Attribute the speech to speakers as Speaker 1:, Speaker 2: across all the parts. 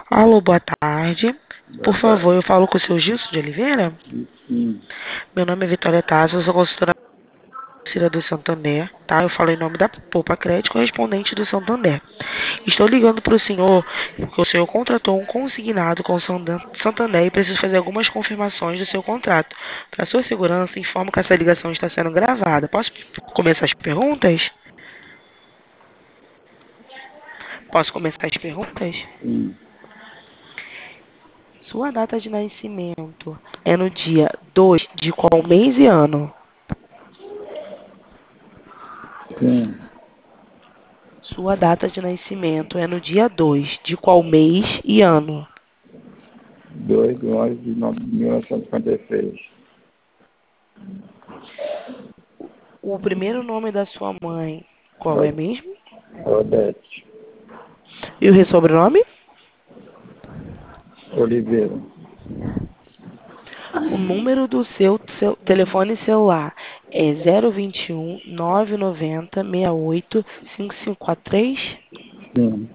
Speaker 1: Alô, boa tarde.
Speaker 2: Boa
Speaker 1: Por favor,
Speaker 2: tarde.
Speaker 1: eu falo com o seu Gilson de Oliveira.
Speaker 2: Sim,
Speaker 1: Meu nome é Vitória Tassi, eu sou consultora financeira do Santander, tá? Eu falo em nome da Poupa Crédito, correspondente do Santander. Estou ligando para o senhor, porque o senhor contratou um consignado com o Santander e preciso fazer algumas confirmações do seu contrato. Para sua segurança, informo que essa ligação está sendo gravada. Posso começar as perguntas? Posso começar as perguntas?
Speaker 2: sim,
Speaker 1: Sua data de nascimento é no dia 2 de qual mês e ano?
Speaker 2: sim.
Speaker 1: Sua data de nascimento é no dia 2 de qual mês e ano?
Speaker 2: 2 de 11 de 1956.
Speaker 1: O primeiro nome da sua mãe, qual é mesmo?
Speaker 2: Odete
Speaker 1: E o sobrenome?
Speaker 2: Oliveira.
Speaker 1: O número do seu telefone celular é 021 990 68 5543?
Speaker 2: Sim.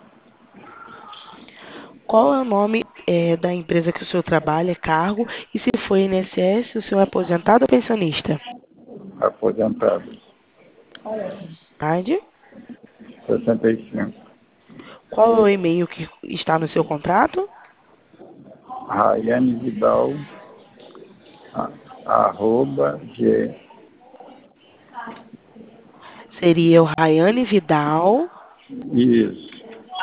Speaker 1: Qual é o nome da empresa que o senhor trabalha, cargo, e se foi INSS, o senhor é aposentado ou pensionista?
Speaker 2: Aposentado.
Speaker 1: Tarde?
Speaker 2: 65.
Speaker 1: Qual é o e-mail que está no seu contrato?
Speaker 2: Rayane Vidal, arroba, G.
Speaker 1: Seria o Rayane Vidal,
Speaker 2: Isso.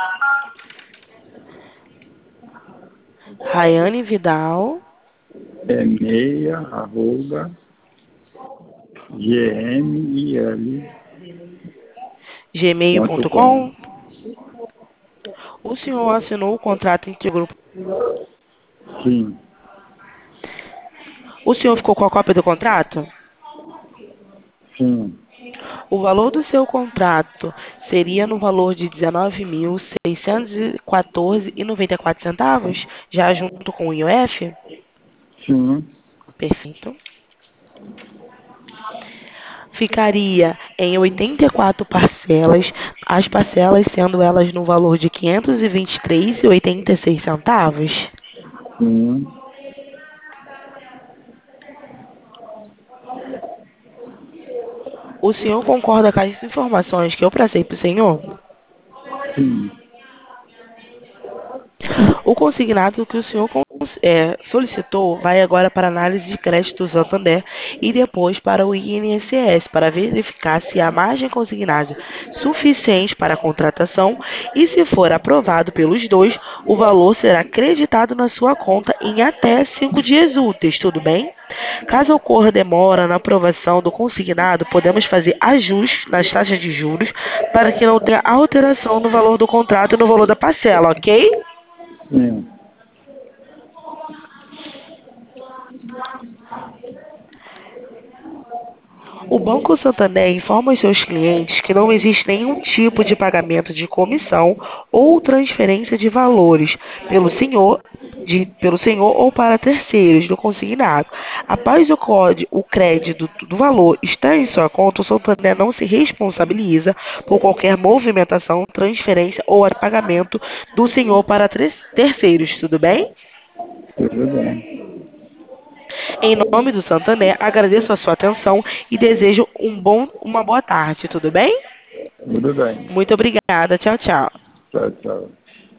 Speaker 1: Rayane Vidal,
Speaker 2: É meia, arroba, gmil.com.
Speaker 1: gmail.com. O senhor assinou o contrato entre o grupo.
Speaker 2: Sim,
Speaker 1: O senhor ficou com a cópia do contrato?
Speaker 2: sim,
Speaker 1: O valor do seu contrato seria no valor de R$ 19.614,94, já junto com o IOF?
Speaker 2: sim.
Speaker 1: Perfeito. Ficaria em 84 parcelas, as parcelas sendo elas no valor de R$ 523,86.
Speaker 2: Sim,
Speaker 1: O senhor concorda com as informações que eu passei para o senhor?
Speaker 2: sim.
Speaker 1: O consignado que o senhor solicitou vai agora para análise de crédito do Santander e depois para o INSS para verificar se a margem consignada suficiente para a contratação e, se for aprovado pelos dois, o valor será creditado na sua conta em até 5 dias úteis, tudo bem? Caso ocorra demora na aprovação do consignado, podemos fazer ajustes nas taxas de juros para que não tenha alteração no valor do contrato e no valor da parcela, ok?
Speaker 2: Sim.
Speaker 1: O Banco Santander informa aos seus clientes que não existe nenhum tipo de pagamento de comissão ou transferência de valores pelo senhor ou para terceiros do consignado. Após o crédito do valor estar em sua conta, o Santander não se responsabiliza por qualquer movimentação, transferência ou pagamento do senhor para terceiros, tudo bem?
Speaker 2: Tudo bem.
Speaker 1: Em nome do Santander, agradeço a sua atenção e desejo uma boa tarde, tudo bem?
Speaker 2: Tudo bem.
Speaker 1: Muito obrigada. Tchau, tchau.
Speaker 2: Tchau, tchau.